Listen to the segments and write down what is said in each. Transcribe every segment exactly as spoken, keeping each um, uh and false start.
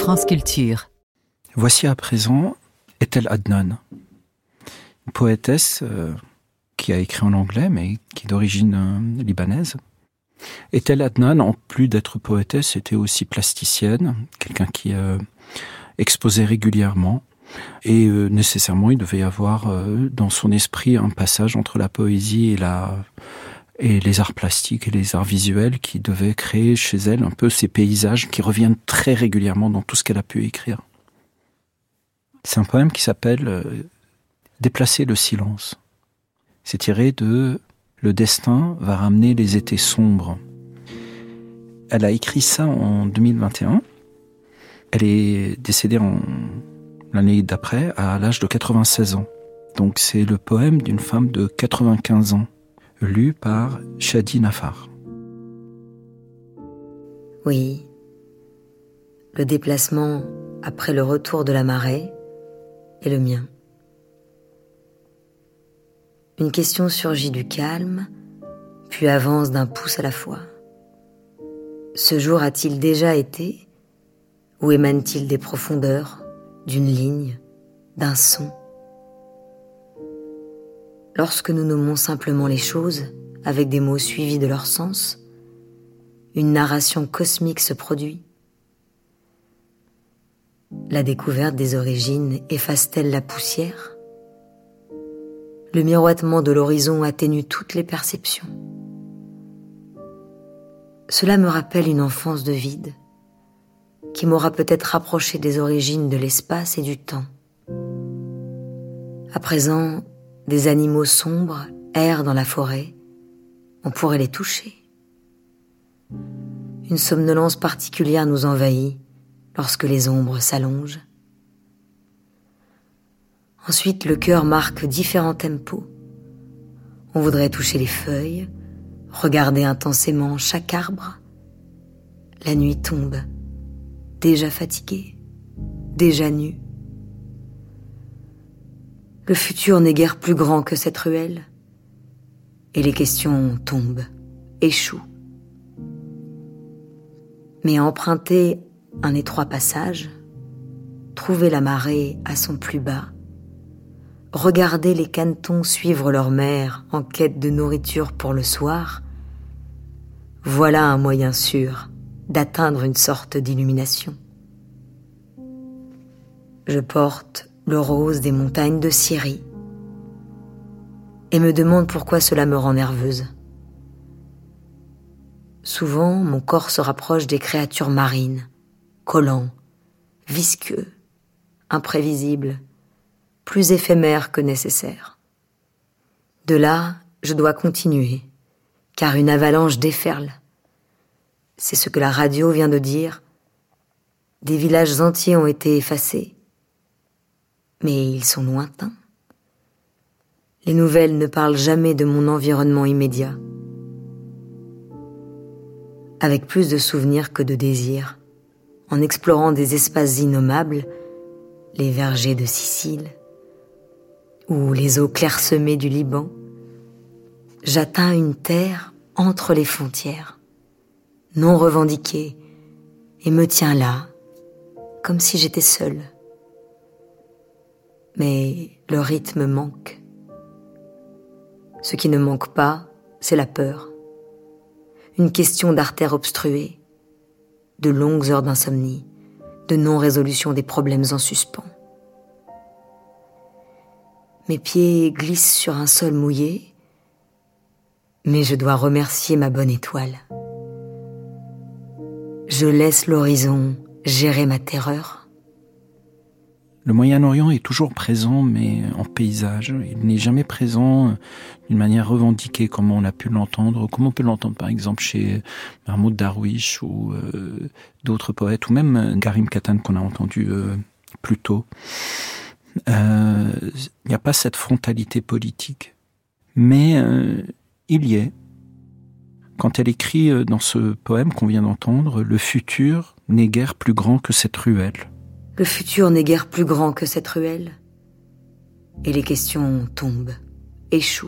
France Culture. Voici à présent Etel Adnan, une poétesse euh, qui a écrit en anglais, mais qui est d'origine euh, libanaise. Etel Adnan, en plus d'être poétesse, était aussi plasticienne, quelqu'un qui euh, exposait régulièrement. Et euh, nécessairement, il devait y avoir euh, dans son esprit un passage entre la poésie et, la, et les arts plastiques et les arts visuels qui devait créer chez elle un peu ces paysages qui reviennent très régulièrement dans tout ce qu'elle a pu écrire. C'est un poème qui s'appelle euh, « Déplacer le silence ». C'est tiré de « Le destin va ramener les étés sombres ». Elle a écrit ça en deux mille vingt et un. Elle est décédée en... l'année d'après, à l'âge de quatre-vingt-seize ans. Donc c'est le poème d'une femme de quatre-vingt-quinze ans, lu par Shadi Nafar. Oui, le déplacement après le retour de la marée est le mien. Une question surgit du calme, puis avance d'un pouce à la fois. Ce jour a-t-il déjà été, ou émane-t-il des profondeurs, d'une ligne, d'un son? Lorsque nous nommons simplement les choses, avec des mots suivis de leur sens, une narration cosmique se produit. La découverte des origines efface-t-elle la poussière? Le miroitement de l'horizon atténue toutes les perceptions. Cela me rappelle une enfance de vide, qui m'aura peut-être rapproché des origines de l'espace et du temps. À présent, des animaux sombres errent dans la forêt, on pourrait les toucher. Une somnolence particulière nous envahit lorsque les ombres s'allongent. Ensuite, le cœur marque différents tempos. On voudrait toucher les feuilles, regarder intensément chaque arbre. La nuit tombe, déjà fatigué, déjà nu. Le futur n'est guère plus grand que cette ruelle, et les questions tombent, échouent. Mais emprunter un étroit passage, trouver la marée à son plus bas, regarder les canetons suivre leur mère en quête de nourriture pour le soir, voilà un moyen sûr d'atteindre une sorte d'illumination. Je porte le rose des montagnes de Syrie et me demande pourquoi cela me rend nerveuse. Souvent, mon corps se rapproche des créatures marines, collants, visqueux, imprévisibles, plus éphémères que nécessaires. De là, je dois continuer, car une avalanche déferle. C'est ce que la radio vient de dire. Des villages entiers ont été effacés, mais ils sont lointains. Les nouvelles ne parlent jamais de mon environnement immédiat. Avec plus de souvenirs que de désirs, en explorant des espaces innommables, les vergers de Sicile, ou les eaux clairsemées du Liban, j'atteins une terre entre les frontières, non revendiquée, et me tiens là, comme si j'étais seule. Mais le rythme manque. Ce qui ne manque pas, c'est la peur. Une question d'artères obstruées, de longues heures d'insomnie, de non-résolution des problèmes en suspens. Mes pieds glissent sur un sol mouillé, mais je dois remercier ma bonne étoile. Je laisse l'horizon gérer ma terreur. Le Moyen-Orient est toujours présent, mais en paysage. Il n'est jamais présent d'une manière revendiquée, comme on a pu l'entendre, comme on peut l'entendre par exemple chez Mahmoud Darwish ou euh, d'autres poètes, ou même Karim Katan qu'on a entendu euh, plus tôt. Il euh, n'y a pas cette frontalité politique, mais euh, il y est. Quand elle écrit dans ce poème qu'on vient d'entendre, « Le futur n'est guère plus grand que cette ruelle ». Le futur n'est guère plus grand que cette ruelle, et les questions tombent, échouent.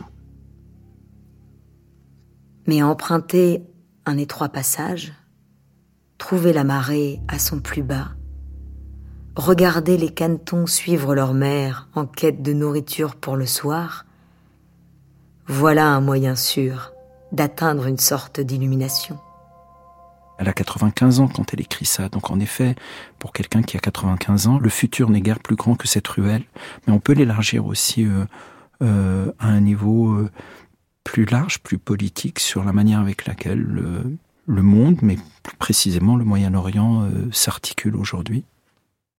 Mais emprunter un étroit passage, trouver la marée à son plus bas, regarder les canetons suivre leur mère en quête de nourriture pour le soir, voilà un moyen sûr d'atteindre une sorte d'illumination. Elle a quatre-vingt-quinze ans quand elle écrit ça. Donc en effet, pour quelqu'un qui a quatre-vingt-quinze ans, le futur n'est guère plus grand que cette ruelle. Mais on peut l'élargir aussi euh, euh, à un niveau euh, plus large, plus politique, sur la manière avec laquelle le, le monde, mais plus précisément le Moyen-Orient, euh, s'articule aujourd'hui.